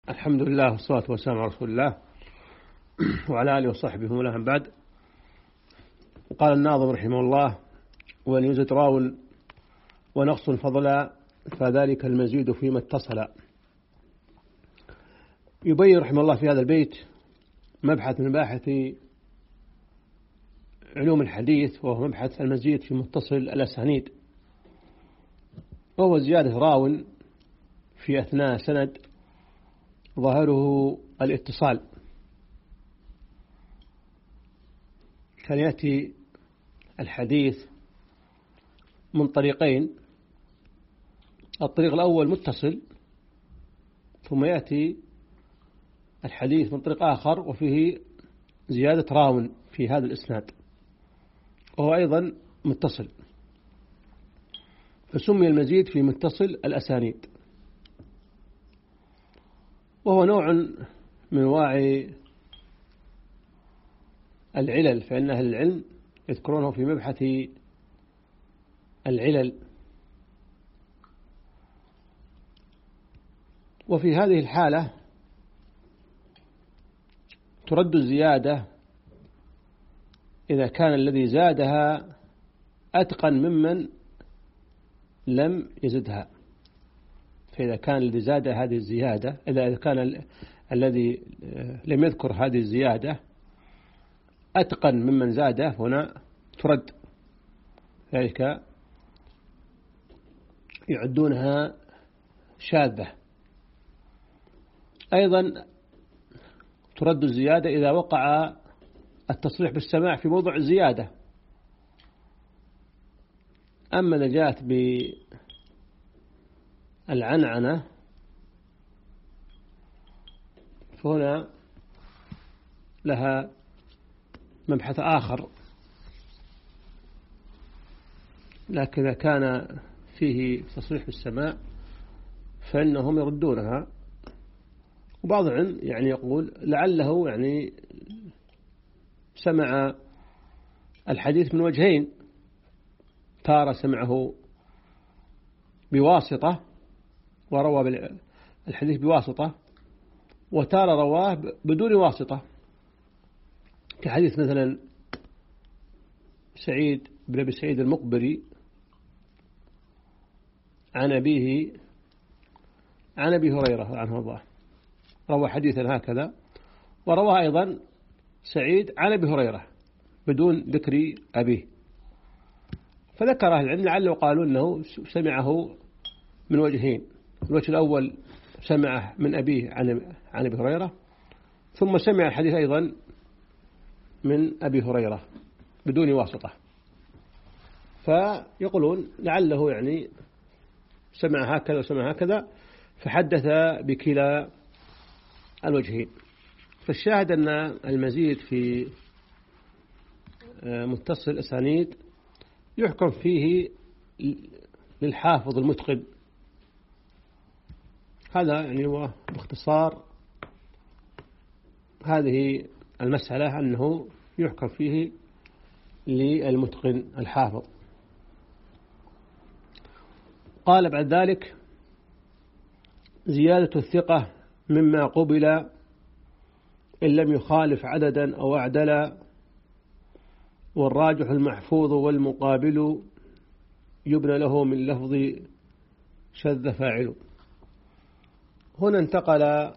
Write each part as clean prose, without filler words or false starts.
الحمد لله والصلاة والسلام على رسول الله وعلى آله وصحبه ومن والاه بعد. قال الناظم رحمه الله: وأن يزد راو ونقص فضلا فذلك المزيد فيما اتصل. يبين رحمه الله في هذا البيت مبحث من مباحث علوم الحديث، وهو مبحث المزيد في متصل الأسانيد، وهو زيادة راو في أثناء سند ظاهره الاتصال. كان يأتي الحديث من طريقين: الطريق الأول متصل، ثم يأتي الحديث من طريق آخر وفيه زيادة راو في هذا الإسناد، وهو أيضا متصل، فسمي المزيد في متصل الأسانيد. وهو نوع من أنواع العلل، فإن أهل العلم يذكرونه في مبحث العلل. وفي هذه الحالة ترد الزيادة إذا كان الذي زادها أتقن ممن لم يزدها. فإذا كان الذي زاد هذه الزيادة، إذا كان الذي لم يذكر هذه الزيادة أتقن ممن زاده، هنا ترد، ذلك يعدونها شاذة. أيضا ترد الزيادة إذا وقع التصريح بالسماع في موضع الزيادة. أما إذا جاءت بالعنعنة فهنا لها مبحث آخر، لكن إذا كان فيه تصريح بالسماع فإنهم يردونها. وبعض العلم يقول لعله سمع الحديث من وجهين: تارة سمعه بواسطة وروى الحديث بواسطة، وتارة رواه بدون واسطة، كحديث مثلا سعيد بن أبي سعيد المقبري عن أبيه عن أبي هريرة عنه الله، روى حديثا هكذا، وروى أيضا سعيد عن أبي هريرة بدون ذكر أبيه. فذكر أهل العلم لعله قالوا أنه سمعه من وجهين: الوجه الأول سمعه من أبيه عن أبي هريرة، ثم سمع الحديث أيضا من أبي هريرة بدون واسطة. فيقولون لعله سمع هكذا وسمع هكذا، فحدث بكلا الوجهين. فالشاهد أن المزيد في متصل الأسانيد يحكم فيه للحافظ المتقن. هذا هو باختصار هذه المسألة، أنه يحكم فيه للمتقن الحافظ. قال بعد ذلك: زيادة الثقة مما قبل إن لم يخالف عددا أو أعدلا، والراجح المحفوظ والمقابل يبنى له من لفظ شذ فاعل. هنا انتقل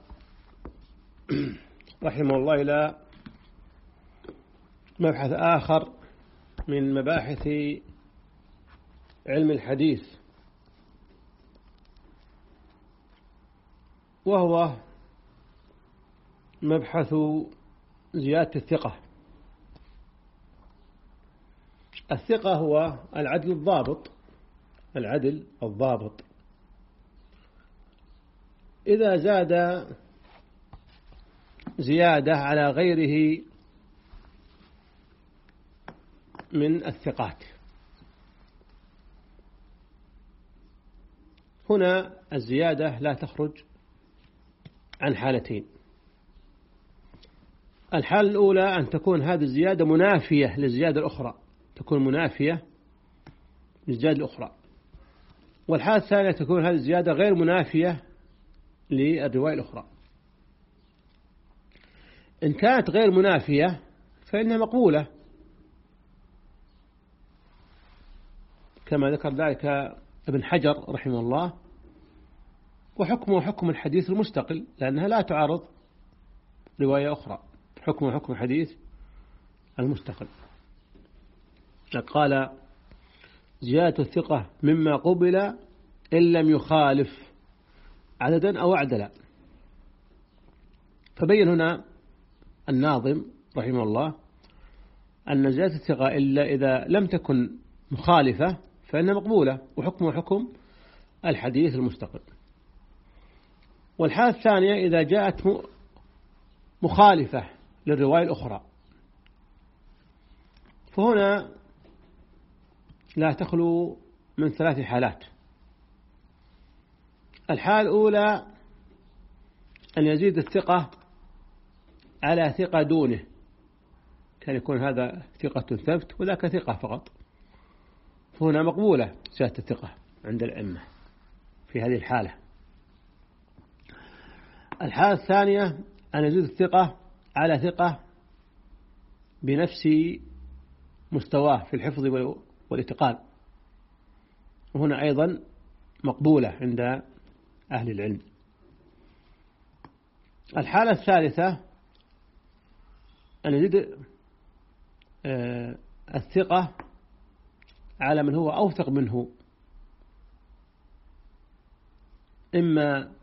رحمه الله إلى مبحث آخر من مباحث علم الحديث، وهو مبحث زيادة الثقة. الثقة هو العدل الضابط. إذا زاد زيادة على غيره من الثقات، هنا الزيادة لا تخرج عن حالتين: الحالة الأولى أن تكون هذه الزيادة منافية للزيادة الأخرى، والحالة الثانية تكون هذه الزيادة غير منافية للرواية الأخرى. إن كانت غير منافية فإنها مقبولة، كما ذكر ذلك ابن حجر رحمه الله، وحكمه حكم الحديث المستقل، لأنها لا تعارض رواية أخرى، حكمه حكم الحديث المستقل. قال زيادة الثقة مما قبل إن لم يخالف عددا أو عدلا. فبين هنا الناظم رحمه الله أن زيادة الثقة إلا إذا لم تكن مخالفة فإنها مقبولة، وحكمه حكم الحديث المستقل. والحالة الثانية إذا جاءت مخالفة للرواية الأخرى، فهنا لا تخلو من 3 حالات. الحالة الأولى أن يزيد الثقة على ثقة دونه، كان يكون هذا ثقة ثبت وذاك ثقة فقط، فهنا مقبولة زيادة الثقة عند الأئمة في هذه الحالة. الحالة الثانية أن يزيد الثقة على ثقة بنفس مستواه في الحفظ والاتقان، وهنا أيضا مقبولة عند أهل العلم. الحالة الثالثة أن يزيد الثقة على من هو أوثق منه، إما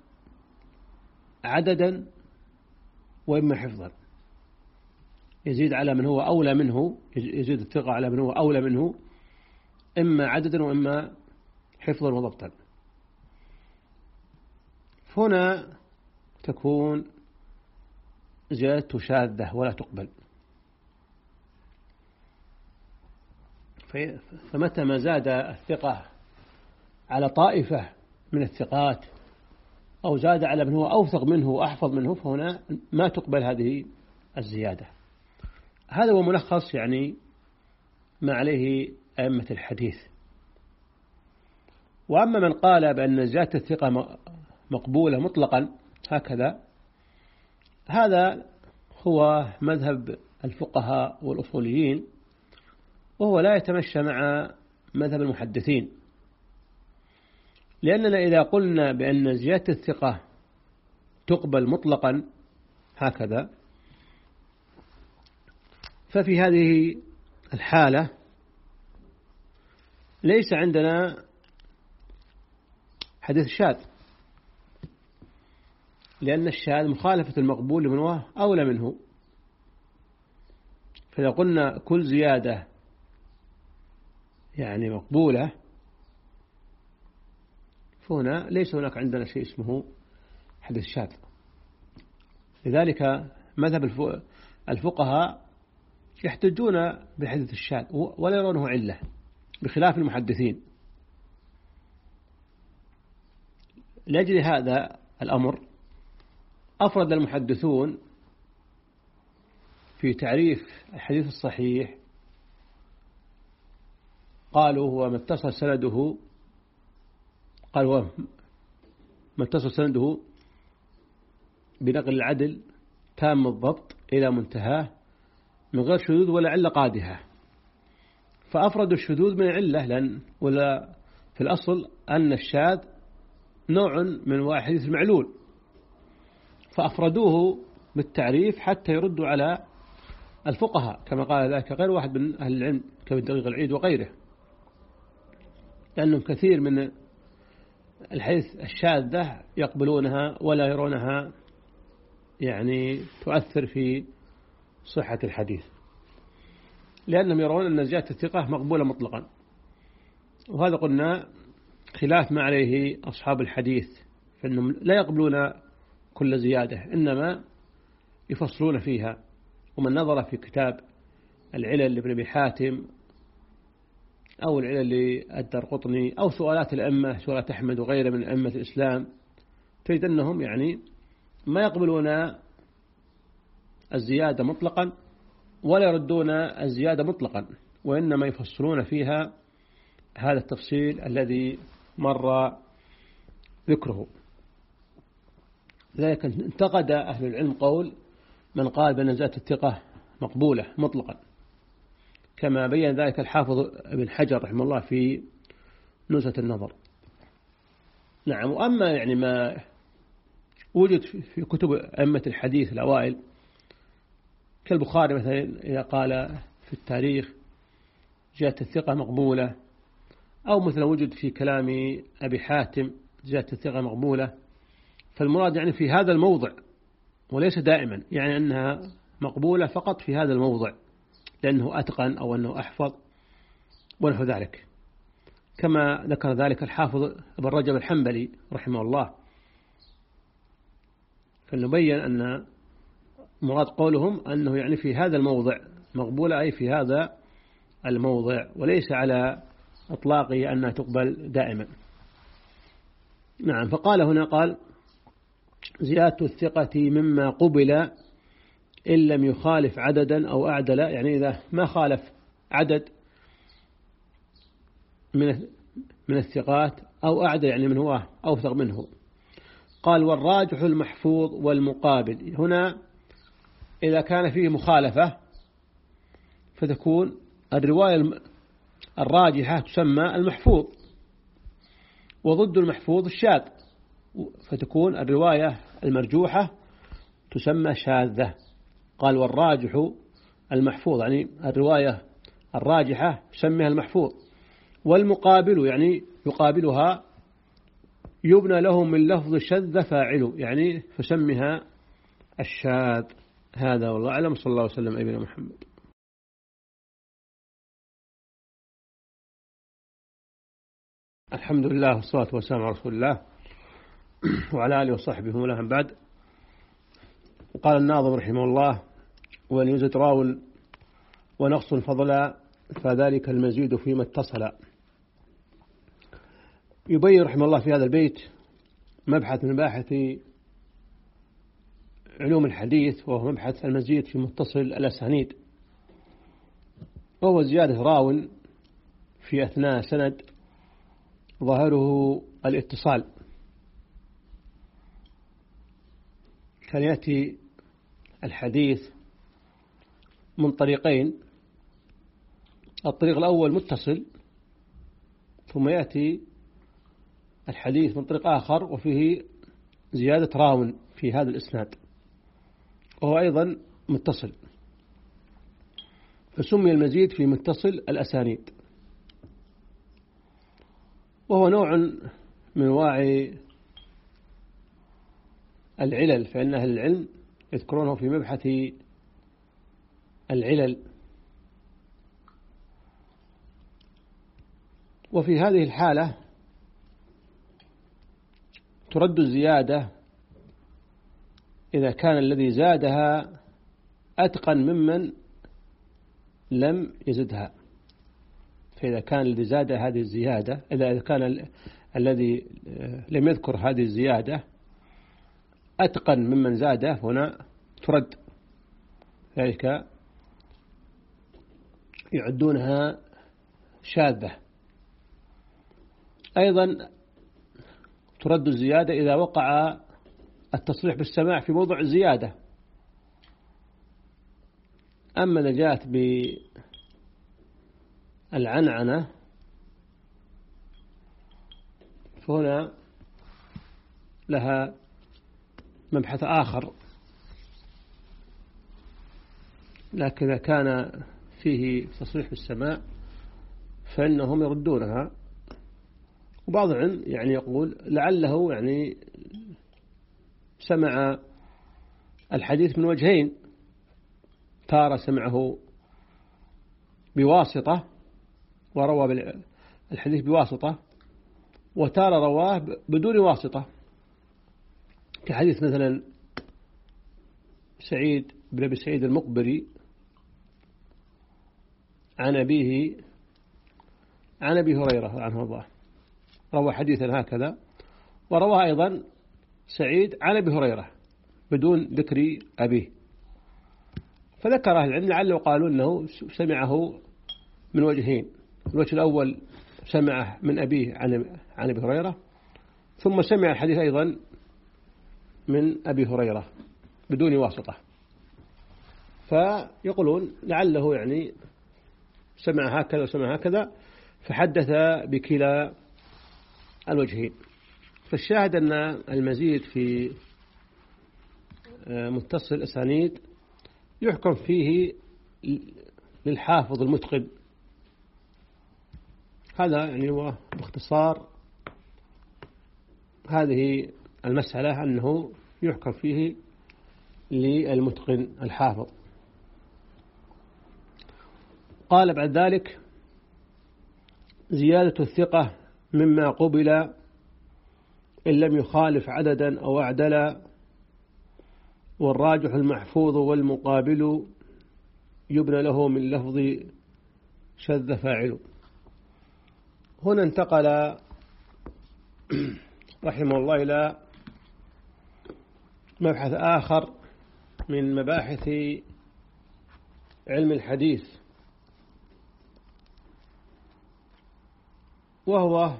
عددا وإما حفظا. يزيد على من هو أولى منه، يزيد الثقة على من هو أولى منه إما عددا وإما حفظا وضبطا. هنا تكون زيادة شاذة ولا تقبل. فمتى ما زاد الثقة على طائفة من الثقات أو زاد على من هو أوثق منه وأحفظ منه، فهنا ما تقبل هذه الزيادة. هذا هو ملخص يعني ما عليه أئمة الحديث. وأما من قال بأن زيادة الثقة مقبولة مطلقا هكذا، هذا هو مذهب الفقهاء والأصوليين، وهو لا يتمشى مع مذهب المحدثين، لأننا إذا قلنا بأن زيادة الثقة تقبل مطلقا هكذا، ففي هذه الحالة ليس عندنا حديث الشاذ، لأن الشاذ مخالفة المقبول لمن هو أولى منه. فإذا قلنا كل زيادة يعني مقبولة، فهنا ليس هناك عندنا شيء اسمه حديث شاذ. لذلك مذهب الفقهاء يحتجون بحديث الشاذ ولا يرونه علة، بخلاف المحدثين. لأجل هذا الأمر أفرد المحدثون في تعريف الحديث الصحيح، قالوا هو ما اتصل سنده بنقل العدل تام الضبط إلى منتهاه من غير شذوذ ولا علة قادحة. فأفردوا الشذوذ من علة، لأن ولا في الأصل أن الشاذ نوع من حديث المعلول، فأفردوه بالتعريف حتى يردوا على الفقهاء، كما قال ذلك غير واحد من أهل العلم كابن دقيق العيد وغيره، لأنهم كثير من الحديث الشاذة يقبلونها ولا يرونها يعني تؤثر في صحة الحديث، لأنهم يرون أن زيادة الثقة مقبولة مطلقا. وهذا قلنا خلاف ما عليه أصحاب الحديث، فإنهم لا يقبلون كل زيادة، إنما يفصلون فيها. ومن نظر في كتاب العلل لابن أبي حاتم أو العلل للدرقطني أو سؤالات الأئمة، سؤالات أحمد وغيره من أئمة الإسلام، تجد أنهم يعني ما يقبلون الزيادة مطلقا ولا يردون الزيادة مطلقا، وإنما يفصلون فيها هذا التفصيل الذي مر ذكره. لذلك انتقد أهل العلم قول من قال بأن زيادة الثقة مقبولة مطلقا، كما بين ذلك الحافظ ابن حجر رحمه الله في نزهة النظر. نعم. وأما يعني ما وجد في كتب أئمة الحديث الأوائل كالبخاري مثلا إذا قال في التاريخ زيادة الثقة مقبولة، أو مثلا وجد في كلام أبي حاتم زيادة الثقة مقبولة، فالمراد يعني في هذا الموضع وليس دائما، يعني أنها مقبولة فقط في هذا الموضع لأنه أتقن أو أنه أحفظ ونحو ذلك، كما ذكر ذلك الحافظ ابن رجب الحنبلي رحمه الله. فنبين أن مراد قولهم أنه يعني في هذا الموضع مقبولة، أي في هذا الموضع، وليس على إطلاقه أنها تقبل دائما. نعم. فقال هنا قال زيادة الثقة مما قبل إن لم يخالف عددا أو أعدل، يعني إذا ما خالف عدد من الثقات أو أعدل يعني من هو أوثق منه. قال والراجح المحفوظ والمقابل، هنا إذا كان فيه مخالفة فتكون الرواية الراجحة تسمى المحفوظ، وضد المحفوظ الشاذ، فتكون الرواية المرجوحة تسمى شاذة. قال والراجح المحفوظ يعني الرواية الراجحة يسميها المحفوظ، والمقابل يعني يقابلها يبنى له من لفظ شذ فاعل يعني فسمها الشاذ. هذا والله أعلم. صلى الله عليه وسلم أبينا محمد. الحمد لله والصلاة والسلام على رسول الله وعلى آله وصحبه ومن بعد. قال الناظم رحمه الله وأن يوجد راو ونقص فضلا فذلك المزيد فيما اتصل. يبين رحمه الله في هذا البيت مبحث من مباحث علوم الحديث، وهو مبحث المزيد في متصل الأسانيد، وهو زيادة راو في أثناء سند ظاهره الاتصال. كان يأتي الحديث من طريقين، الطريق الأول متصل، ثم يأتي الحديث من طريق آخر وفيه زيادة راو في هذا الإسناد وهو أيضا متصل، فسمي المزيد في متصل الأسانيد. وهو نوع من واعي العلل، فإن أهل العلم يذكرونه في مبحث العلل. وفي هذه الحالة ترد الزيادة إذا كان الذي زادها أتقن ممن لم يزدها. فإذا كان الذي زاد هذه الزيادة، إذا كان الذي لم يذكر هذه الزيادة أتقن ممن زاده، هنا ترد، ذلك يعدونها شاذة. أيضا ترد الزيادة إذا وقع التصريح بالسماع في موضع الزيادة. أما إذا جاءت بالعنعنة فهنا لها مبحث آخر، لكن إذا كان فيه تصريح بالسماع فإنهم يردونها. وبعض العلم يعني يقول لعله يعني سمع الحديث من وجهين، تارة سمعه بواسطة وروى الحديث بواسطة، وتارة رواه بدون واسطة، كحديث مثلا سعيد بن أبي سعيد المقبري عن أبيه عن أبي هريرة عنه الله، روى حديثا هكذا، وروى أيضا سعيد عن أبي هريرة بدون ذكر أبيه. فذكر أهل العلم لعله قالوا أنه سمعه من وجهين، الوجه الأول سمعه من أبيه عن أبي هريرة، ثم سمع الحديث أيضا من أبي هريرة بدون واسطة. فيقولون لعله يعني سمع هكذا وسمع هكذا فحدث بكلا الوجهين. فالشاهد أن المزيد في متصل الأسانيد يحكم فيه للحافظ المتقن. هذا يعني هو باختصار هذه المسألة، أنه يحكم فيه للمتقن الحافظ. قال بعد ذلك: زيادة الثقة مما قبل إن لم يخالف عددا أو أعدلا، والراجح المحفوظ والمقابل يبنى له من لفظ شذ فاعل. هنا انتقل رحمه الله إلى مبحث آخر من مباحث علم الحديث، وهو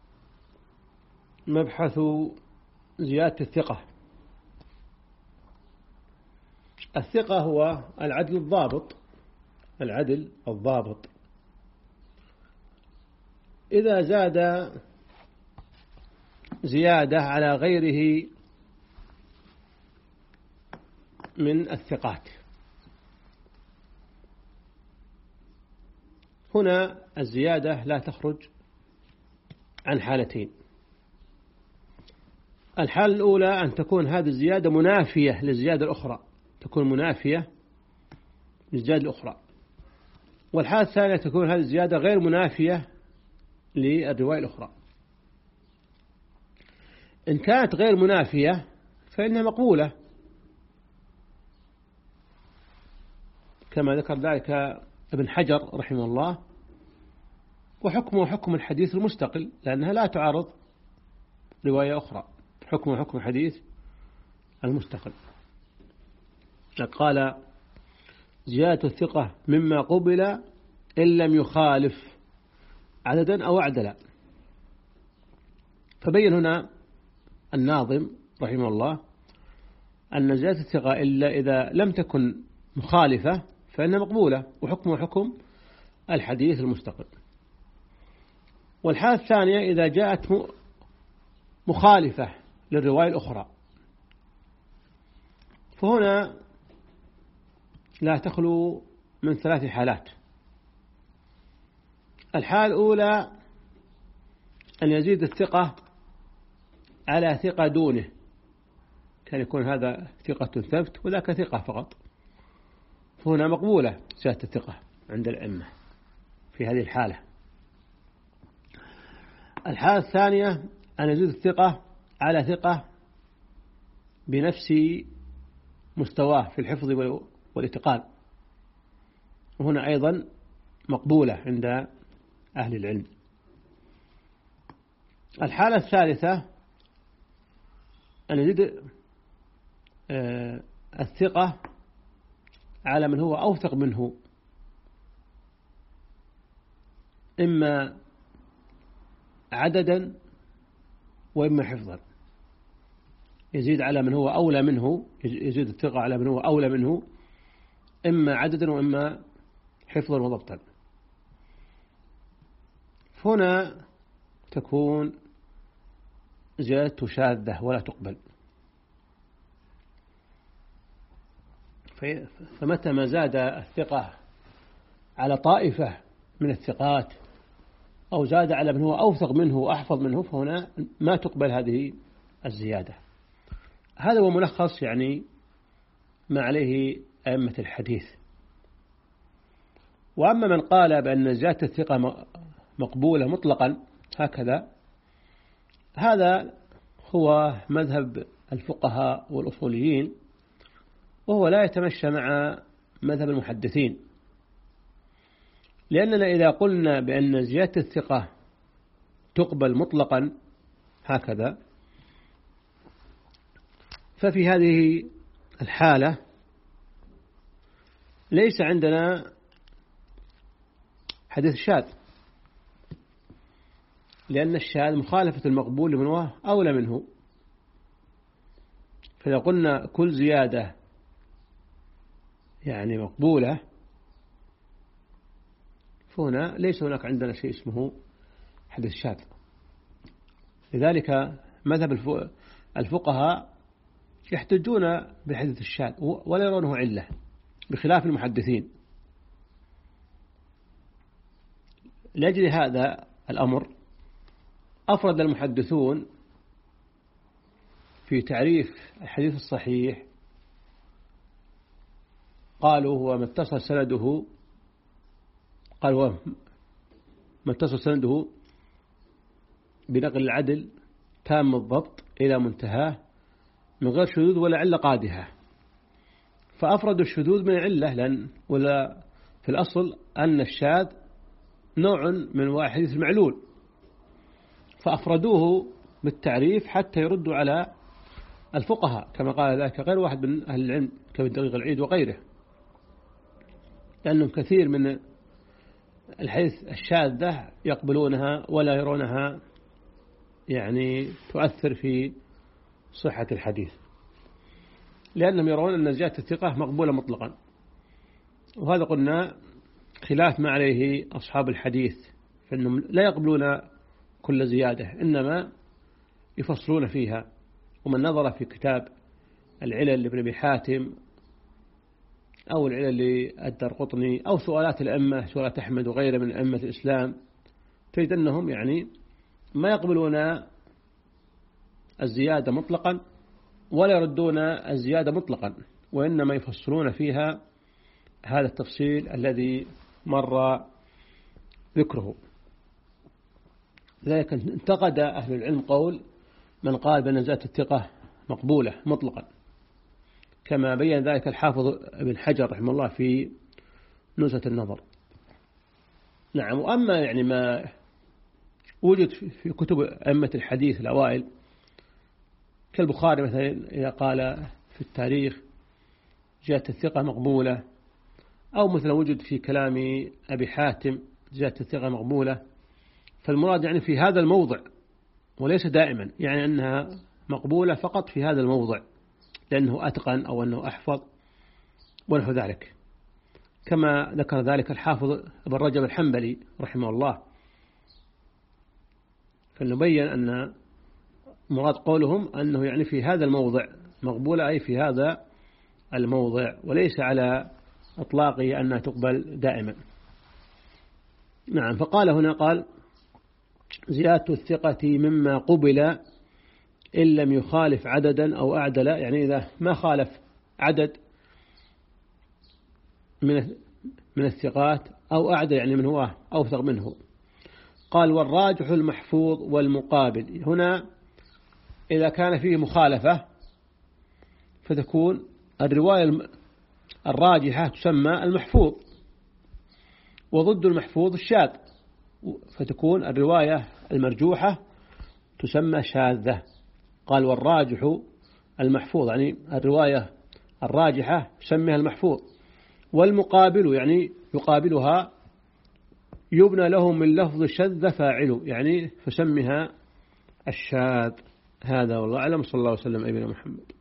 مبحث زيادة الثقة. الثقة هو العدل الضابط، العدل الضابط. إذا زاد زيادة على غيره من الثقات، هنا الزيادة لا تخرج عن حالتين. الحالة الأولى أن تكون هذه الزيادة منافية للزيادة الأخرى، تكون منافية للزيادة الأخرى. والحالة الثانية تكون هذه الزيادة غير منافية للرواية الأخرى. إن كانت غير منافية فإنها مقبولة، كما ذكر ذلك ابن حجر رحمه الله، وحكمه حكم الحديث المستقل، لأنها لا تعارض رواية أخرى، حكمه حكم الحديث المستقل. قال: زيادة الثقة مما قبل إن لم يخالف عددا أو أعدلا. فبين هنا الناظم رحمه الله أن زيادة الثقة إلا إذا لم تكن مخالفة فإنها مقبولة، وحكمه حكم الحديث المستقل. والحالة الثانية إذا جاءت مخالفة للرواية الأخرى، فهنا لا تخلو من ثلاث حالات. الحالة الأولى أن يزيد الثقة على ثقة دونه، كان يكون هذا ثقة ثبت وذاك ثقة فقط، فهنا مقبولة زيادة الثقة عند الأئمة في هذه الحالة. الحالة الثانية أن يزيد الثقة على ثقة بنفس مستواه في الحفظ والاتقان، وهنا أيضا مقبولة عند أهل العلم. الحالة الثالثة أن يزيد الثقة على من هو أوثق منه، إما عددا وإما حفظا. يزيد على من هو أولى منه، يزيد الثقة على من هو أولى منه، إما عددا وإما حفظا وضبطا. هنا تكون زيادة شاذة ولا تقبل. فمتى ما زاد الثقة على طائفة من الثقات أو زاد على من هو أوثق منه وأحفظ منه، فهنا ما تقبل هذه الزيادة. هذا هو ملخص يعني ما عليه أئمة الحديث. وأما من قال بأن زيادة الثقة مقبولة مطلقا هكذا، هذا هو مذهب الفقهاء والأصوليين، وهو لا يتمشى مع مذهب المحدثين. لأننا إذا قلنا بأن زيادة الثقة تقبل مطلقا هكذا، ففي هذه الحالة ليس عندنا حديث شاذ، لأن الشاذ مخالفة المقبول لمن هو أولى منه. فإذا قلنا كل زيادة يعني مقبولة، فهنا ليس هناك عندنا شيء اسمه حديث شاذ. لذلك مذهب الفقهاء يحتجون بالحديث الشاذ ولا يرونه علة، بخلاف المحدثين. لأجل هذا الأمر أفرد المحدثون في تعريف الحديث الصحيح، قالوا هو ما اتصل سنده بنقل العدل تام الضبط إلى منتهاه من غير شذوذ ولا علة قادحة. فأفردوا الشذوذ من علة، ولا في الأصل أن الشاذ نوع من حديث المعلول، فأفردوه بالتعريف حتى يردوا على الفقهاء، كما قال ذلك غير واحد من أهل العلم كابن دقيق العيد وغيره، لأنهم كثير من الحديث الشاذة يقبلونها ولا يرونها يعني تؤثر في صحة الحديث، لأنهم يرون أن زيادة الثقة مقبولة مطلقا. وهذا قلنا خلاف ما عليه أصحاب الحديث، فإنهم لا يقبلون كل زيادة، إنما يفصلون فيها. ومن نظر في كتاب العلل لابن أبي حاتم أو العلل للدرقطني أو سؤالات الأئمة، سؤالات أحمد وغيره من أئمة الإسلام، تجد أنهم يعني ما يقبلون الزيادة مطلقا ولا يردون الزيادة مطلقا، وإنما يفصلون فيها هذا التفصيل الذي مر ذكره. لذلك انتقد أهل العلم قول من قال بأن زيادة الثقة مقبولة مطلقا، كما بين ذلك الحافظ ابن حجر رحمه الله في نزهة النظر. نعم. وأما يعني ما وجد في كتب أئمة الحديث الأوائل كالبخاري مثلا إذا قال في التاريخ زيادة الثقة مقبولة، أو مثلا وجد في كلام أبي حاتم زيادة الثقة مقبولة، فالمراد يعني في هذا الموضع وليس دائما، يعني أنها مقبولة فقط في هذا الموضع لأنه أتقن أو أنه أحفظ ونحو ذلك، كما ذكر ذلك الحافظ ابن رجب الحنبلي رحمه الله. فنبين أن مراد قولهم أنه يعني في هذا الموضع مقبولة، أي في هذا الموضع، وليس على إطلاقه أنها تقبل دائما. نعم. فقال هنا قال زيادة الثقة مما قبل إن لم يخالف عددا أو أعدل، يعني إذا ما خالف عدد من الثقات أو أعدل يعني من هو أوثق منه. قال والراجح المحفوظ والمقابل، هنا إذا كان فيه مخالفة فتكون الرواية الراجحة تسمى المحفوظ، وضد المحفوظ الشاذ، فتكون الرواية المرجوحة تسمى شاذة. قال والراجح المحفوظ، يعني الرواية الراجحة تسميها المحفوظ، والمقابل يعني يقابلها يبنى له من لفظ شذ فاعل، يعني فسمها الشاذ. هذا والله أعلم، صلى الله عليه وسلم أبينا محمد.